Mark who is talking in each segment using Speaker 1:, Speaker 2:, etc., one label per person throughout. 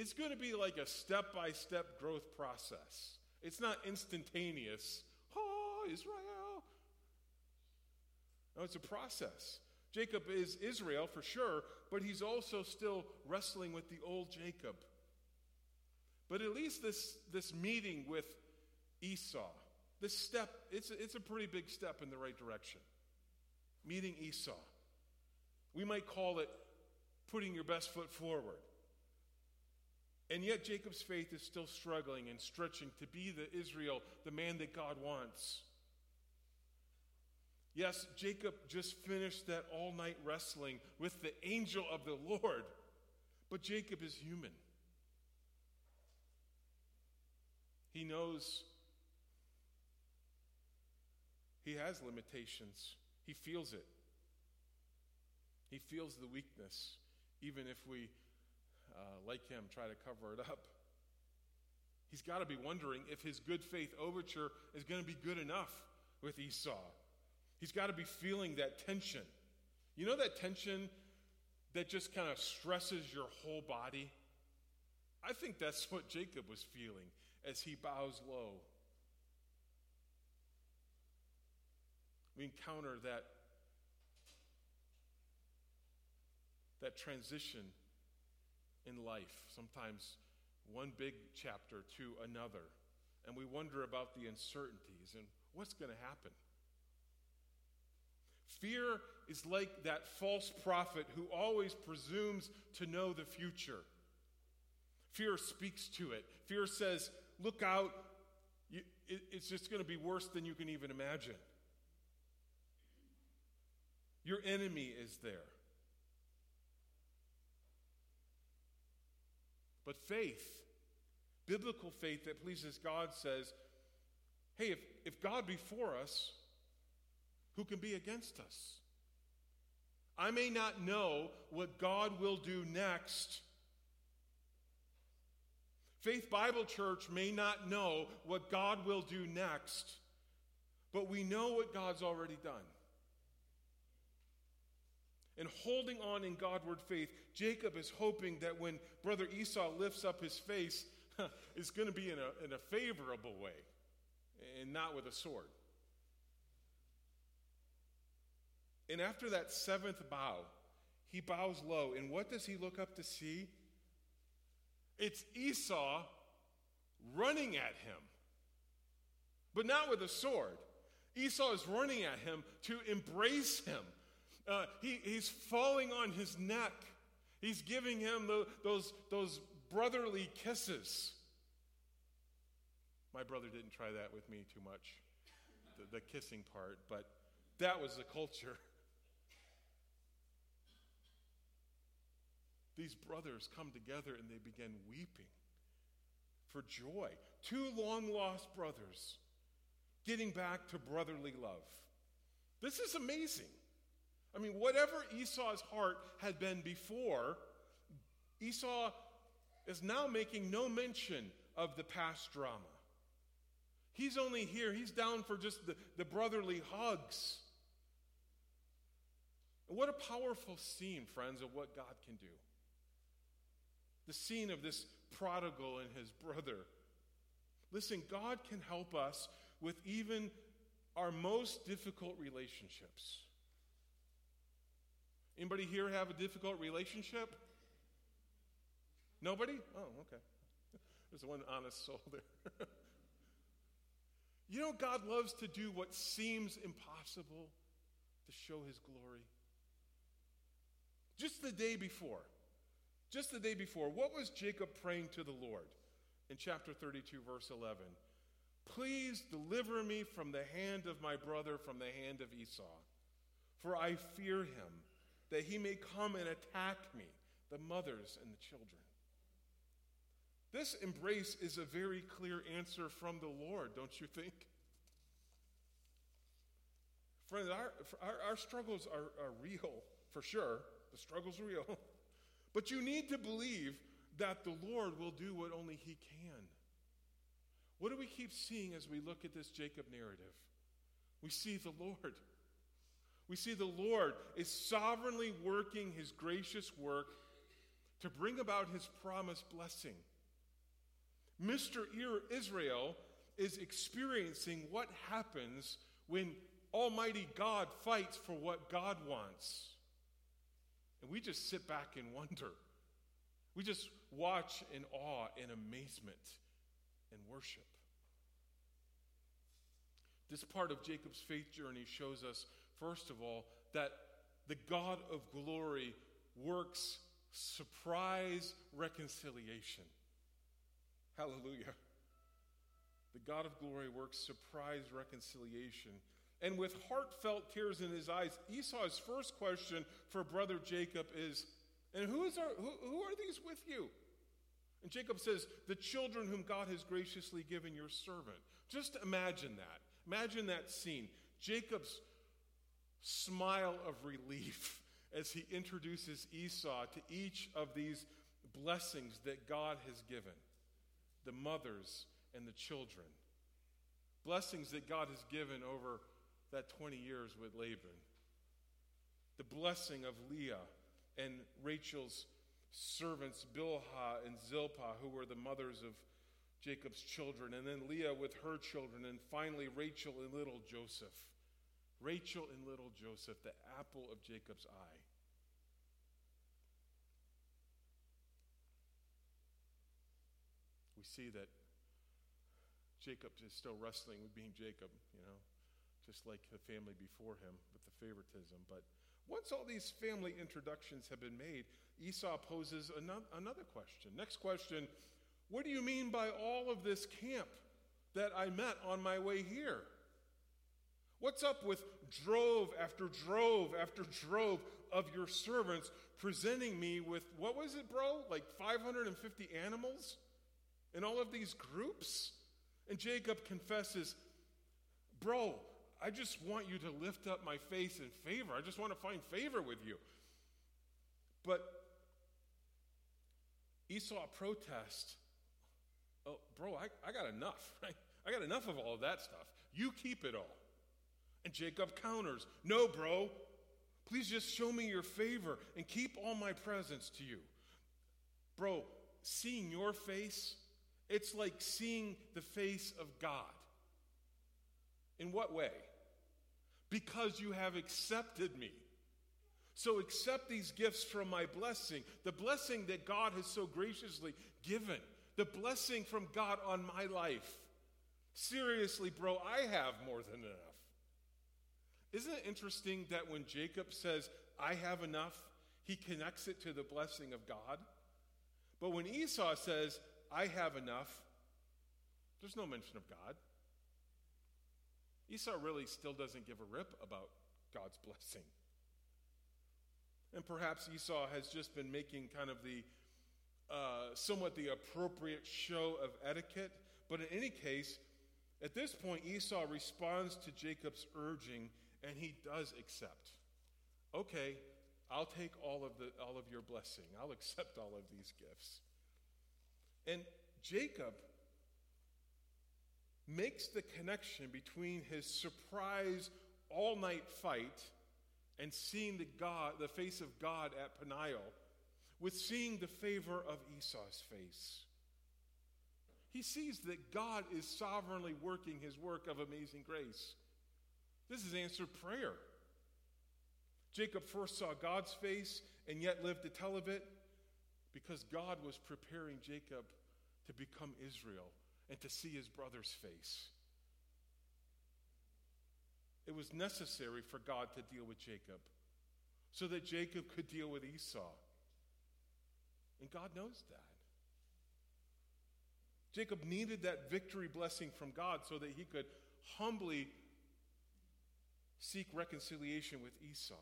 Speaker 1: it's going to be like a step-by-step growth process. It's not instantaneous. Oh, Israel. No, it's a process. Jacob is Israel for sure, but he's also still wrestling with the old Jacob. But at least this meeting with Esau, this step, it's a pretty big step in the right direction. Meeting Esau. We might call it putting your best foot forward. And yet Jacob's faith is still struggling and stretching to be the Israel, the man that God wants. Yes, Jacob just finished that all-night wrestling with the angel of the Lord, but Jacob is human. He knows he has limitations. He feels it. He feels the weakness, even if we, like him, try to cover it up. He's got to be wondering if his good faith overture is going to be good enough with Esau. He's got to be feeling that tension. You know that tension that just kind of stresses your whole body? I think that's what Jacob was feeling as he bows low. We encounter that transition in life, sometimes one big chapter to another, and we wonder about the uncertainties and what's going to happen. Fear is like that false prophet who always presumes to know the future. Fear speaks to it. Fear says, look out, it's just going to be worse than you can even imagine. Your enemy is there. But faith, biblical faith that pleases God says, hey, if God be for us, who can be against us? I may not know what God will do next. Faith Bible Church may not know what God will do next, but we know what God's already done. And holding on in Godward faith, Jacob is hoping that when brother Esau lifts up his face, it's going to be in a favorable way and not with a sword. And after that seventh bow, he bows low. And what does he look up to see? It's Esau running at him, but not with a sword. Esau is running at him to embrace him. He's falling on his neck. He's giving him those brotherly kisses. My brother didn't try that with me too much, the kissing part, but that was the culture. These brothers come together and they begin weeping for joy. Two long-lost brothers getting back to brotherly love. This is amazing. I mean, whatever Esau's heart had been before, Esau is now making no mention of the past drama. He's only here, he's down for just the brotherly hugs. And what a powerful scene, friends, of what God can do. The scene of this prodigal and his brother. Listen, God can help us with even our most difficult relationships. Anybody here have a difficult relationship? Nobody? Oh, okay. There's one honest soul there. You know, God loves to do what seems impossible to show his glory. Just the day before, what was Jacob praying to the Lord in chapter 32, verse 11? Please deliver me from the hand of my brother, from the hand of Esau, for I fear him, that he may come and attack me, the mothers and the children. This embrace is a very clear answer from the Lord, don't you think? Friends, our struggles are real, for sure. The struggle's real. But you need to believe that the Lord will do what only he can. What do we keep seeing as we look at this Jacob narrative? We see the Lord. We see the Lord is sovereignly working his gracious work to bring about his promised blessing. Mr. Israel is experiencing what happens when Almighty God fights for what God wants. And we just sit back and wonder. We just watch in awe and amazement and worship. This part of Jacob's faith journey shows us, first of all, that the God of glory works surprise reconciliation. Hallelujah. The God of glory works surprise reconciliation. And with heartfelt tears in his eyes, Esau's first question for brother Jacob is, and who are these with you? And Jacob says, the children whom God has graciously given your servant. Just imagine that. Imagine that scene. Jacob's smile of relief as he introduces Esau to each of these blessings that God has given. The mothers and the children. Blessings that God has given over that 20 years with Laban. The blessing of Leah and Rachel's servants Bilhah and Zilpah, who were the mothers of Jacob's children, and then Leah with her children, and finally Rachel and little Joseph. Rachel and little Joseph, the apple of Jacob's eye. We see that Jacob is still wrestling with being Jacob, just like the family before him with the favoritism. But once all these family introductions have been made, Esau poses another question. Next question, what do you mean by all of this camp that I met on my way here? What's up with drove after drove after drove of your servants presenting me with, what was it, bro? Like 550 animals? In all of these groups? And Jacob confesses, bro, I just want you to lift up my face in favor. I just want to find favor with you. But Esau protests, oh, bro, I got enough, right? I got enough of all of that stuff. You keep it all. And Jacob counters, no, bro, please just show me your favor and keep all my presents to you. Bro, seeing your face, it's like seeing the face of God. In what way? Because you have accepted me. So accept these gifts from my blessing, the blessing that God has so graciously given, the blessing from God on my life. Seriously, bro, I have more than enough. Isn't it interesting that when Jacob says, I have enough, he connects it to the blessing of God? But when Esau says, I have enough, there's no mention of God. Esau really still doesn't give a rip about God's blessing. And perhaps Esau has just been making kind of the somewhat the appropriate show of etiquette. But in any case, at this point, Esau responds to Jacob's urging, and he does accept. Okay, I'll take all of your blessing. I'll accept all of these gifts. And Jacob makes the connection between his surprise all-night fight and seeing the face of God at Peniel with seeing the favor of Esau's face. He sees that God is sovereignly working his work of amazing grace. This is answered prayer. Jacob first saw God's face and yet lived to tell of it because God was preparing Jacob to become Israel and to see his brother's face. It was necessary for God to deal with Jacob so that Jacob could deal with Esau. And God knows that. Jacob needed that victory blessing from God so that he could humbly seek reconciliation with Esau.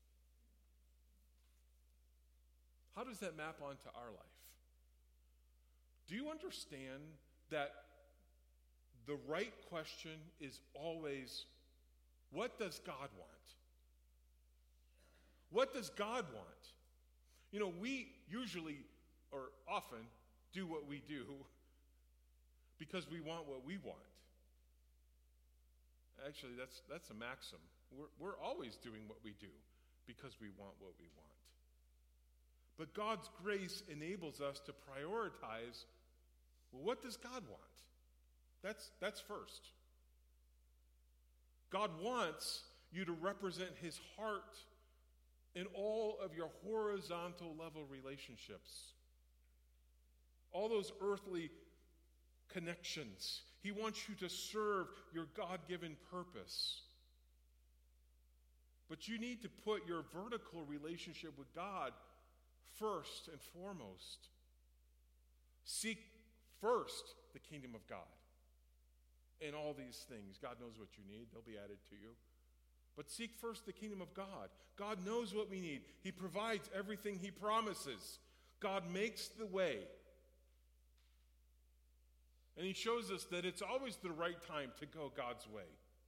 Speaker 1: How does that map onto our life? Do you understand that the right question is always, what does God want? What does God want? We usually or often do what we do because we want what we want. Actually, that's a maxim. We're always doing what we do because we want what we want. But God's grace enables us to prioritize, well, what does God want? That's first. God wants you to represent his heart in all of your horizontal level relationships. All those earthly connections. He wants you to serve your God-given purpose. But you need to put your vertical relationship with God first and foremost. Seek first the kingdom of God. And all these things, God knows what you need. They'll be added to you. But seek first the kingdom of God. God knows what we need. He provides everything he promises. God makes the way. And he shows us that it's always the right time to go God's way.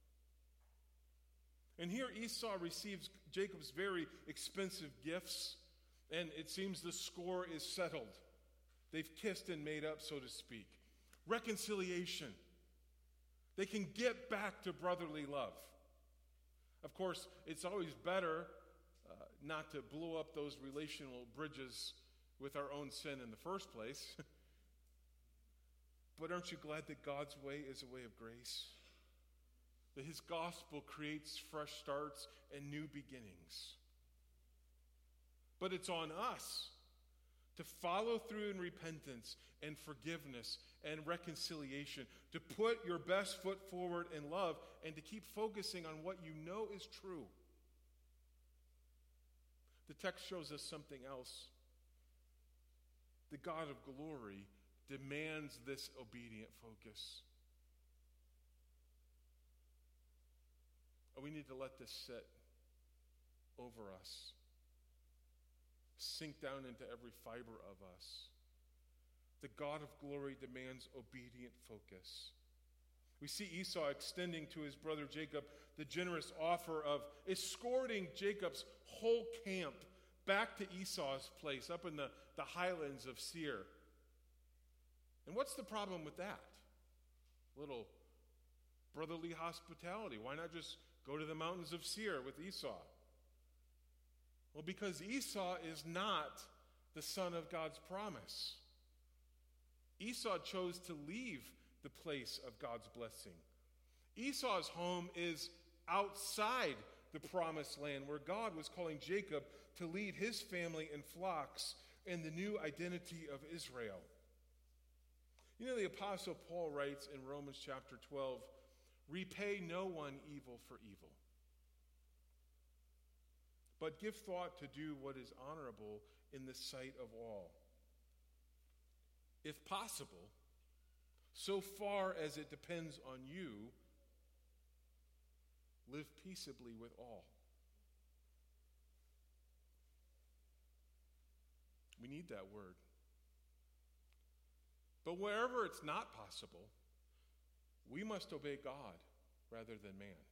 Speaker 1: And here Esau receives Jacob's very expensive gifts, and it seems the score is settled. They've kissed and made up, so to speak. Reconciliation. They can get back to brotherly love. Of course, it's always better not to blow up those relational bridges with our own sin in the first place. But aren't you glad that God's way is a way of grace? That his gospel creates fresh starts and new beginnings. But it's on us to follow through in repentance and forgiveness and reconciliation, to put your best foot forward in love, and to keep focusing on what you know is true. The text shows us something else. The God of glory demands this obedient focus. We need to let this sit over us, sink down into every fiber of us. The God of glory demands obedient focus. We see Esau extending to his brother Jacob the generous offer of escorting Jacob's whole camp back to Esau's place up in the highlands of Seir. And what's the problem with that? Little brotherly hospitality. Why not just go to the mountains of Seir with Esau? Well, because Esau is not the son of God's promise. Esau chose to leave the place of God's blessing. Esau's home is outside the promised land where God was calling Jacob to lead his family and flocks in the new identity of Israel. You know, the Apostle Paul writes in Romans chapter 12, repay no one evil for evil, but give thought to do what is honorable in the sight of all. If possible, so far as it depends on you, live peaceably with all. We need that word. But wherever it's not possible, we must obey God rather than man.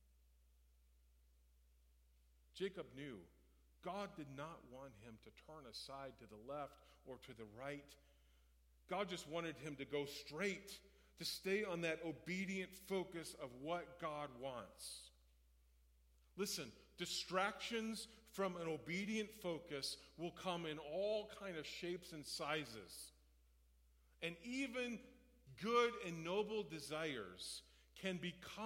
Speaker 1: Jacob knew God did not want him to turn aside to the left or to the right. God just wanted him to go straight, to stay on that obedient focus of what God wants. Listen, distractions from an obedient focus will come in all kind of shapes and sizes. And even good and noble desires can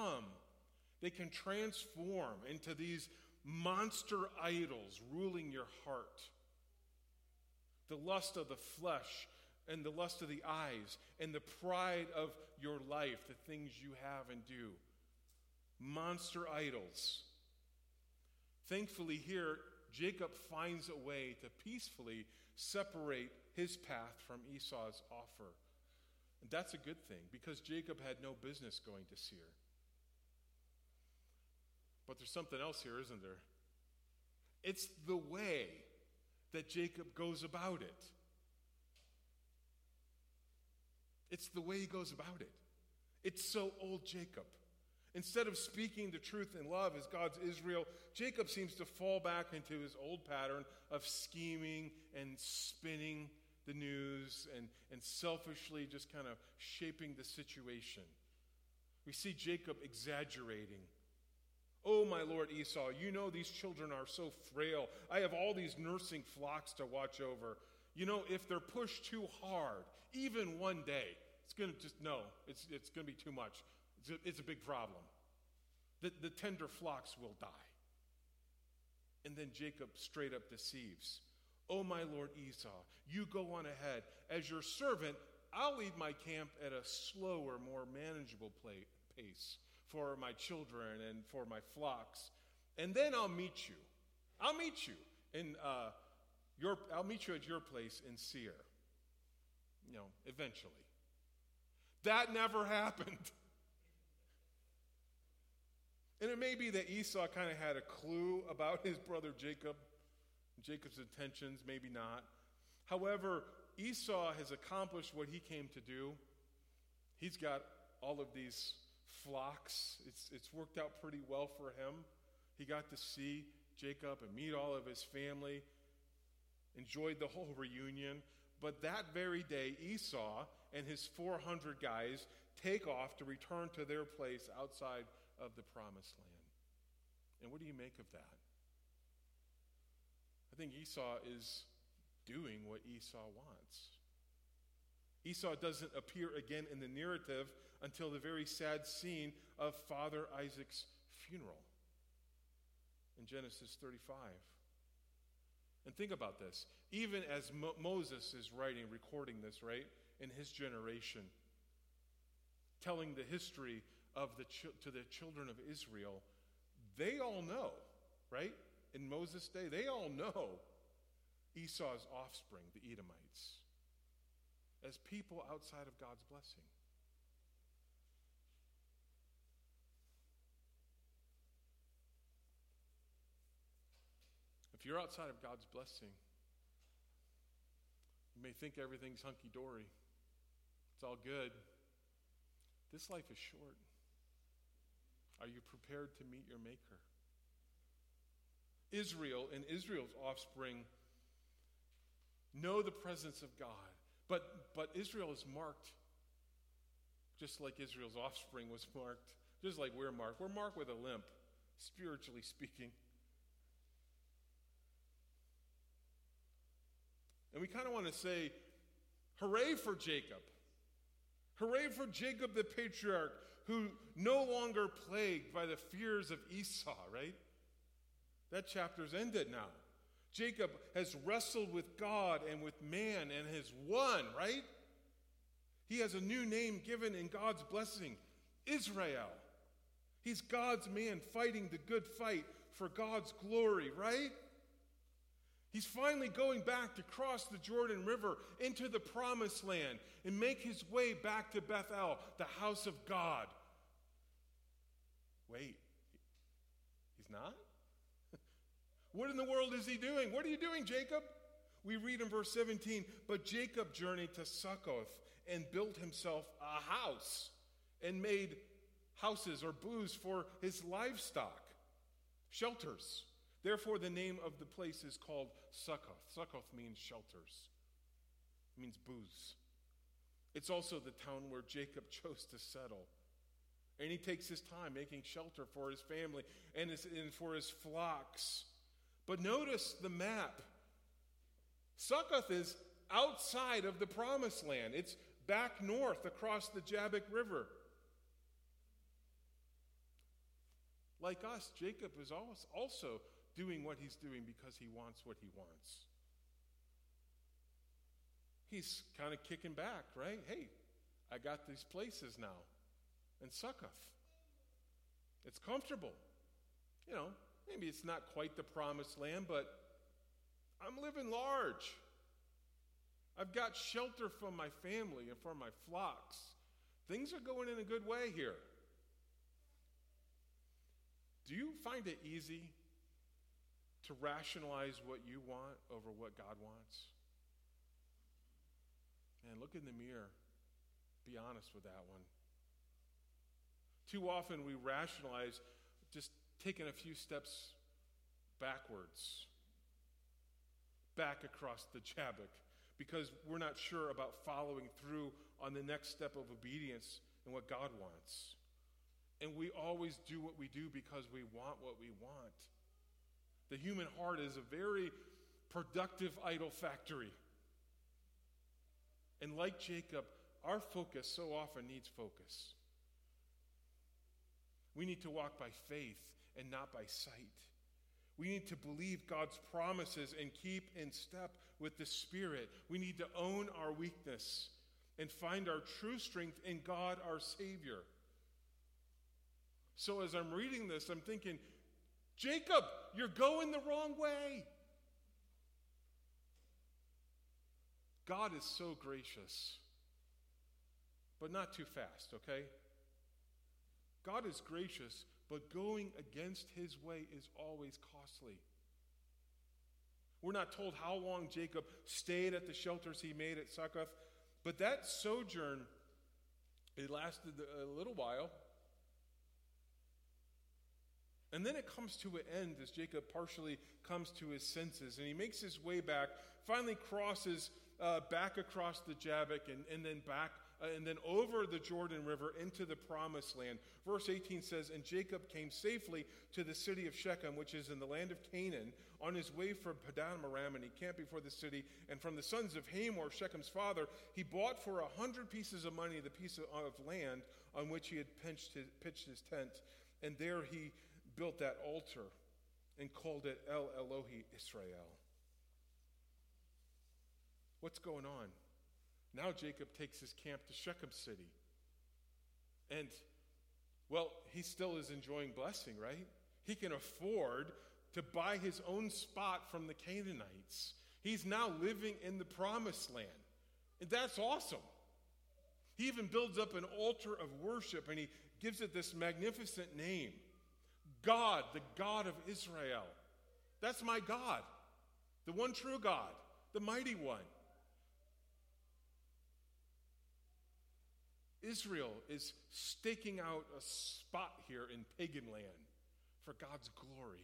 Speaker 1: transform into these monster idols ruling your heart. The lust of the flesh and the lust of the eyes and the pride of your life, the things you have and do. Monster idols. Thankfully here, Jacob finds a way to peacefully separate his path from Esau's offer. And that's a good thing, because Jacob had no business going to Seir. But there's something else here, isn't there? It's the way that Jacob goes about it. It's the way he goes about it. It's so old Jacob. Instead of speaking the truth in love as God's Israel, Jacob seems to fall back into his old pattern of scheming and spinning the news and selfishly just kind of shaping the situation. We see Jacob exaggerating, Oh, my lord Esau, you know these children are so frail. I have all these nursing flocks to watch over. You know, if they're pushed too hard, even one day, it's going to be too much. It's a big problem. The tender flocks will die. And then Jacob straight up deceives. Oh, my lord Esau, you go on ahead. As your servant, I'll lead my camp at a slower, more manageable pace for my children and for my flocks. And then I'll meet you. I'll meet you at your place in Seir. Eventually. That never happened. And it may be that Esau kind of had a clue about his brother Jacob, Jacob's intentions, maybe not. However, Esau has accomplished what he came to do. He's got all of these flocks. It's worked out pretty well for him. He got to see Jacob and meet all of his family, enjoyed the whole reunion. But that very day, Esau and his 400 guys take off to return to their place outside of the promised land. And what do you make of that? I think Esau is doing what Esau wants. Esau doesn't appear again in the narrative until the very sad scene of Father Isaac's funeral in Genesis 35. And think about this. Even as Moses is recording this, right, in his generation, telling the history to the children of Israel, they all know, right? In Moses' day, they all know Esau's offspring, the Edomites, as people outside of God's blessing. If you're outside of God's blessing, you may think everything's hunky-dory. It's all good. This life is short. Are you prepared to meet your Maker? Israel and Israel's offspring know the presence of God. But Israel is marked just like Israel's offspring was marked, just like we're marked. We're marked with a limp, spiritually speaking. And we kind of want to say, hooray for Jacob. Hooray for Jacob the patriarch, who no longer plagued by the fears of Esau, right? That chapter's ended now. Jacob has wrestled with God and with man and has won, right? He has a new name given in God's blessing, Israel. He's God's man fighting the good fight for God's glory, right? He's finally going back to cross the Jordan River into the promised land and make his way back to Bethel, the house of God. Wait, he's not? What in the world is he doing? What are you doing, Jacob? We read in verse 17, but Jacob journeyed to Succoth and built himself a house and made houses or booths for his livestock, shelters. Therefore, the name of the place is called Succoth. Succoth means shelters. It means booths. It's also the town where Jacob chose to settle. And he takes his time making shelter for his family and for his flocks. But notice the map. Succoth is outside of the promised land. It's back north across the Jabbok River. Like us, Jacob is also doing what he's doing because he wants what he wants. He's kind of kicking back, right? Hey, I got these places now. And Succoth. It's comfortable. Maybe it's not quite the promised land, but I'm living large. I've got shelter from my family and from my flocks. Things are going in a good way here. Do you find it easy to rationalize what you want over what God wants? Man, look in the mirror. Be honest with that one. Too often we rationalize just taking a few steps backwards, back across the Jabbok, because we're not sure about following through on the next step of obedience and what God wants. And we always do what we do because we want what we want. The human heart is a very productive idol factory. And like Jacob, our focus so often needs focus. We need to walk by faith and not by sight. We need to believe God's promises and keep in step with the Spirit. We need to own our weakness and find our true strength in God, our Savior. So as I'm reading this, I'm thinking, Jacob, you're going the wrong way. God is so gracious, but not too fast, okay? God is gracious, but going against his way is always costly. We're not told how long Jacob stayed at the shelters he made at Succoth, but that sojourn, it lasted a little while. And then it comes to an end as Jacob partially comes to his senses, and he makes his way back, finally crosses back across the Jabbok, and then back and then over the Jordan River into the promised land. Verse 18 says, "And Jacob came safely to the city of Shechem, which is in the land of Canaan, on his way from Padan Aram, and he camped before the city. And from the sons of Hamor, Shechem's father, he bought for 100 pieces of money the piece of land on which he had pitched his tent. And there he built that altar and called it El Elohi Israel." What's going on? Now Jacob takes his camp to Shechem city. And, well, he still is enjoying blessing, right? He can afford to buy his own spot from the Canaanites. He's now living in the promised land. And that's awesome. He even builds up an altar of worship, and he gives it this magnificent name. God, the God of Israel. That's my God. The one true God. The mighty one. Israel is staking out a spot here in pagan land for God's glory.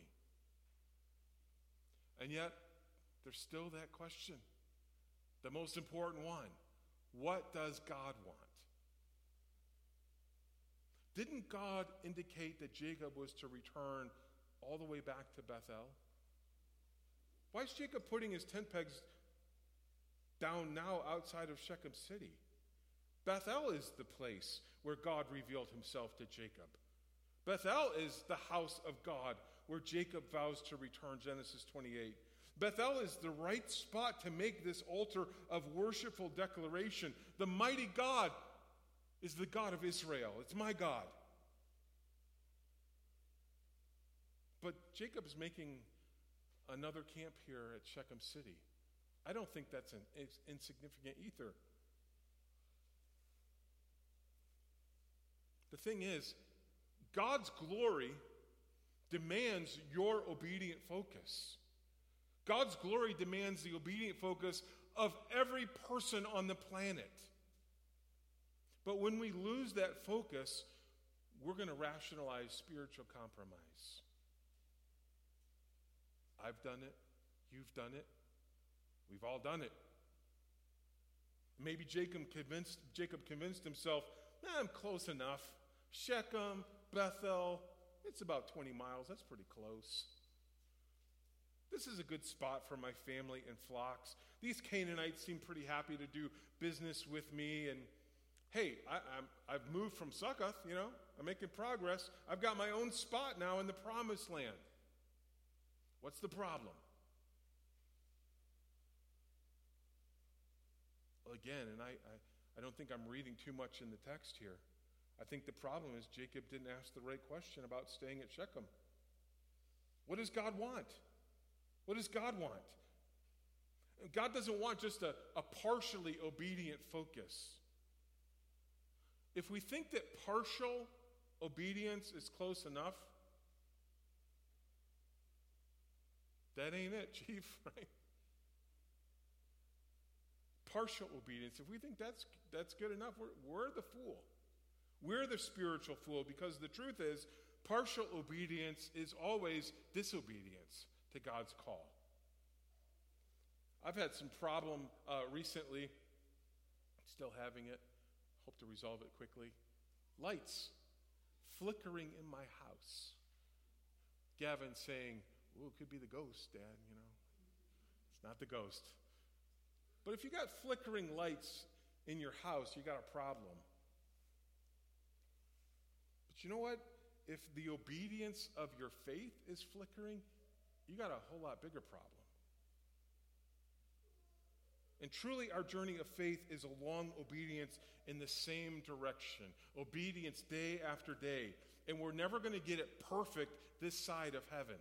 Speaker 1: And yet, there's still that question. The most important one. What does God want? Didn't God indicate that Jacob was to return all the way back to Bethel? Why is Jacob putting his tent pegs down now outside of Shechem city? Bethel is the place where God revealed himself to Jacob. Bethel is the house of God where Jacob vows to return, Genesis 28. Bethel is the right spot to make this altar of worshipful declaration. The mighty God is the God of Israel. It's my God. But Jacob is making another camp here at Shechem city. I don't think that's insignificant either. The thing is, God's glory demands your obedient focus. God's glory demands the obedient focus of every person on the planet. But when we lose that focus, we're going to rationalize spiritual compromise. I've done it. You've done it. We've all done it. Maybe Jacob convinced himself, I'm close enough. Shechem, Bethel, it's about 20 miles. That's pretty close. This is a good spot for my family and flocks. These Canaanites seem pretty happy to do business with me. And hey, I've moved from Succoth, I'm making progress. I've got my own spot now in the promised land. What's the problem? Well, again, and I don't think I'm reading too much in the text here. I think the problem is Jacob didn't ask the right question about staying at Shechem. What does God want? What does God want? God doesn't want just a partially obedient focus. If we think that partial obedience is close enough, that ain't it, Chief, right? Partial obedience, if we think that's good enough, we're the fool. We're the spiritual fool, because the truth is, partial obedience is always disobedience to God's call. I've had some problem recently, still having it, hope to resolve it quickly. Lights. flickering in my house? Gavin saying, well, it could be the ghost, Dad, It's not the ghost. But if you got flickering lights in your house, you got a problem. But you know what? If the obedience of your faith is flickering, you got a whole lot bigger problem. And truly, our journey of faith is a long obedience in the same direction. Obedience day after day. And we're never going to get it perfect this side of heaven.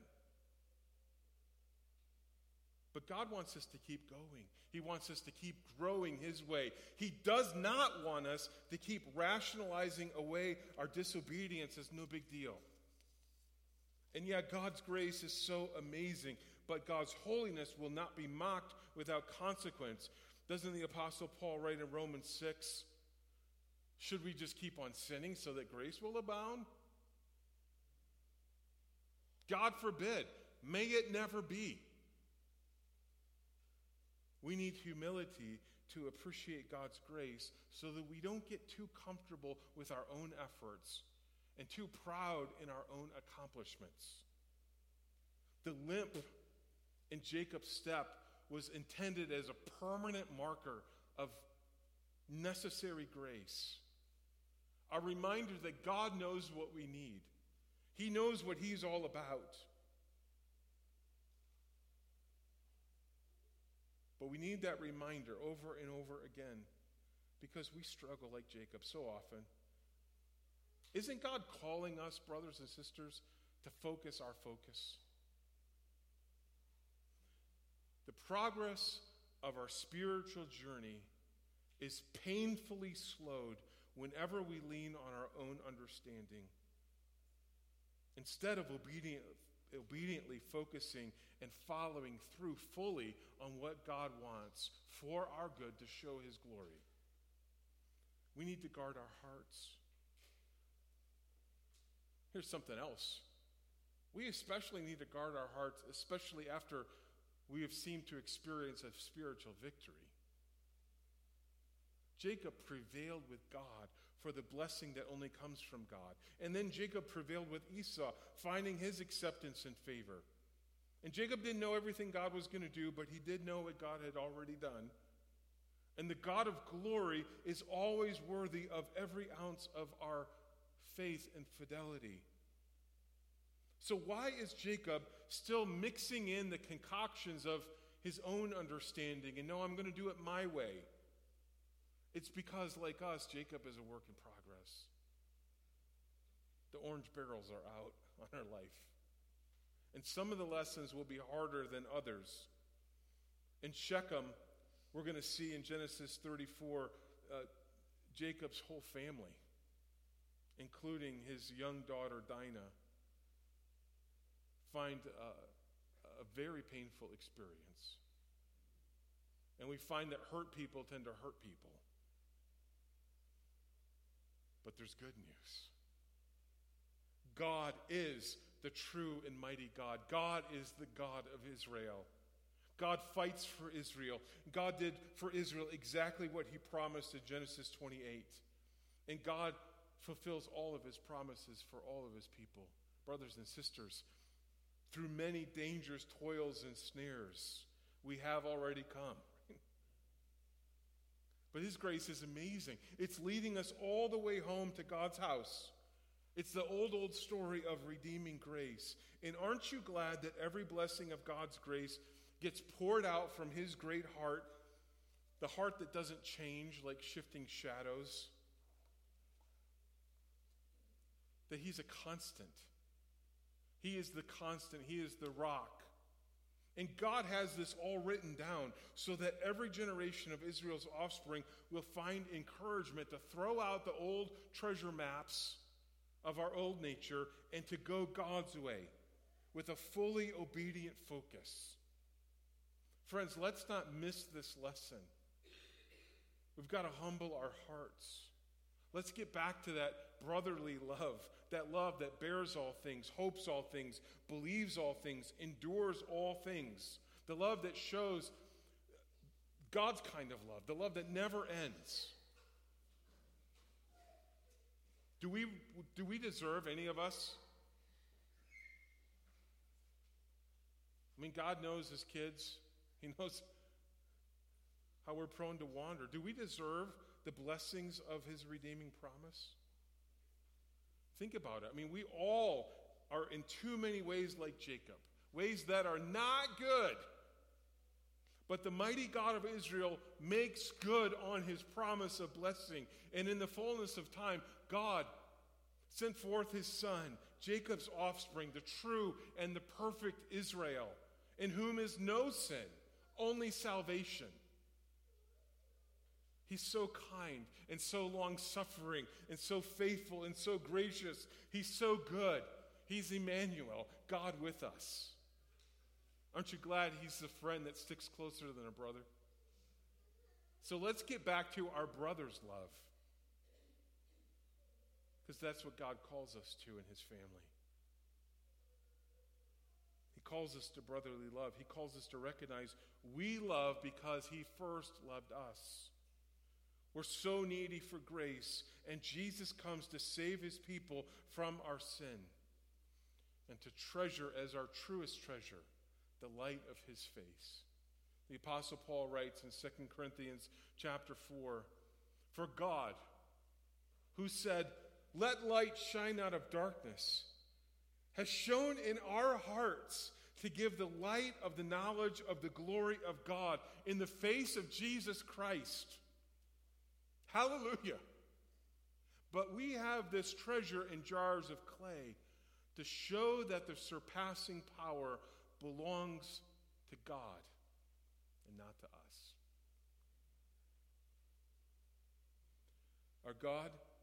Speaker 1: But God wants us to keep going. He wants us to keep growing His way. He does not want us to keep rationalizing away our disobedience as no big deal. And yet God's grace is so amazing, but God's holiness will not be mocked without consequence. Doesn't the Apostle Paul write in Romans 6, should we just keep on sinning so that grace will abound? God forbid. May it never be. We need humility to appreciate God's grace so that we don't get too comfortable with our own efforts and too proud in our own accomplishments. The limp in Jacob's step was intended as a permanent marker of necessary grace. A reminder that God knows what we need. He knows what He's all about. But we need that reminder over and over again because we struggle like Jacob so often. Isn't God calling us, brothers and sisters, to focus our focus? The progress of our spiritual journey is painfully slowed whenever we lean on our own understanding. Instead of obediently focusing and following through fully on what God wants for our good to show His glory. We need to guard our hearts. Here's something else. We especially need to guard our hearts, especially after we have seemed to experience a spiritual victory. Jacob prevailed with God for the blessing that only comes from God. And then Jacob prevailed with Esau, finding his acceptance and favor. And Jacob didn't know everything God was going to do, but he did know what God had already done. And the God of glory is always worthy of every ounce of our faith and fidelity. So why is Jacob still mixing in the concoctions of his own understanding and no, I'm going to do it my way? It's because, like us, Jacob is a work in progress. The orange barrels are out on our life. And some of the lessons will be harder than others. In Shechem, we're going to see in Genesis 34, Jacob's whole family, including his young daughter Dinah, find a very painful experience. And we find that hurt people tend to hurt people. But there's good news. God is the true and mighty God. God is the God of Israel. God fights for Israel. God did for Israel exactly what He promised in Genesis 28. And God fulfills all of His promises for all of His people. Brothers and sisters, through many dangerous toils and snares, we have already come. But His grace is amazing. It's leading us all the way home to God's house. It's the old story of redeeming grace. And aren't you glad that every blessing of God's grace gets poured out from His great heart, the heart that doesn't change like shifting shadows? That He's a constant. He is the constant. He is the rock. And God has this all written down so that every generation of Israel's offspring will find encouragement to throw out the old treasure maps of our old nature and to go God's way with a fully obedient focus. Friends, let's not miss this lesson. We've got to humble our hearts. Let's get back to that brotherly love that bears all things, hopes all things, believes all things, endures all things. The love that shows God's kind of love, the love that never ends. Do we deserve, any of us? I mean, God knows his kids. He knows how we're prone to wander. Do we deserve the blessings of his redeeming promise? Think about it. I mean, we all are in too many ways like Jacob, ways that are not good. But the mighty God of Israel makes good on his promise of blessing. And in the fullness of time, God sent forth his son, Jacob's offspring, the true and the perfect Israel, in whom is no sin, only salvation. He's so kind and so long-suffering and so faithful and so gracious. He's so good. He's Emmanuel, God with us. Aren't you glad he's the friend that sticks closer than a brother? So let's get back to our brother's love, because that's what God calls us to in his family. He calls us to brotherly love. He calls us to recognize we love because he first loved us. We're so needy for grace, and Jesus comes to save his people from our sin and to treasure as our truest treasure the light of his face. The Apostle Paul writes in 2 Corinthians chapter 4, "For God, who said, 'Let light shine out of darkness,' has shone in our hearts to give the light of the knowledge of the glory of God in the face of Jesus Christ." Hallelujah. But we have this treasure in jars of clay to show that the surpassing power belongs to God and not to us. Our God